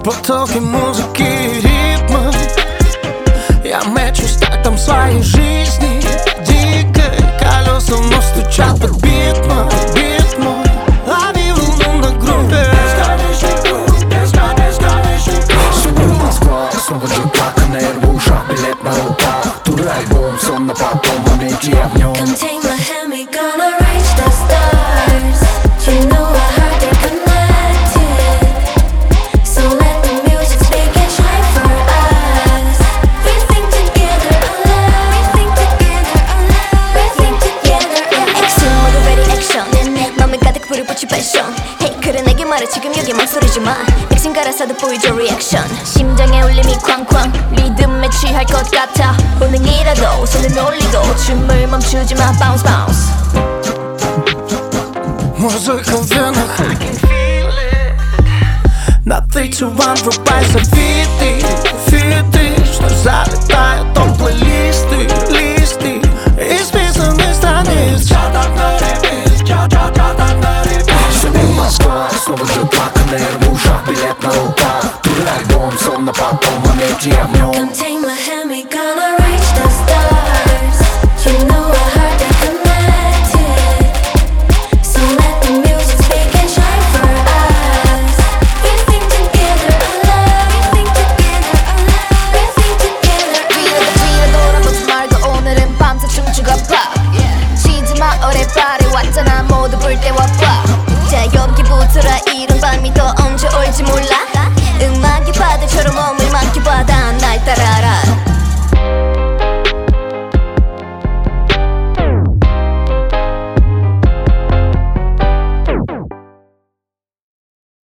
Потоки музыки и ритма. Я мечу стартом своей жизни дикой. Колеса вновь стучат под бит мой. Лови волну на группе. Сегодня Москва, снова джекпак, на нервы, ушах, билет на руках. Туральбом, сон на потом, в моменте я в нем. Come take my hand, we gonna reach the stars. You know I heard they're connected, so let the music speak and shine for us. We think together alive, we think together alive, we think together alive. Action 모두 ready action. 내 맘에 가득 불을 붙일 passion. Hey 그래 내게 말해 지금 여기 망설이지 마. 백신 갈아서도 보여줘 reaction. 심장의 울림이 쾅쾅 리듬에 취할 것 같아. 본능이라도 손을 올리고 춤을 멈추지 마. Bounce bounce. Музыка в венах. На 3, 2, 1 врубайся в фиты, что залетают от плейлисты, листы исписанных страниц. Сегодня Москва, снова джекпак, на нервы, ушах, билет на руках. Туральбом, сон на потом, в моменте я в нем. Come take my hand, we gonna reach the stars. You know I heard they're connected, so let the music speak and shine for us. We think together alive, we think together alive, we think together alive. 뒤로 돌아보지 말고 오늘은 밤새 춤추고 pop. 쉬지 마 오래 party 왔잖아 모두 불 때워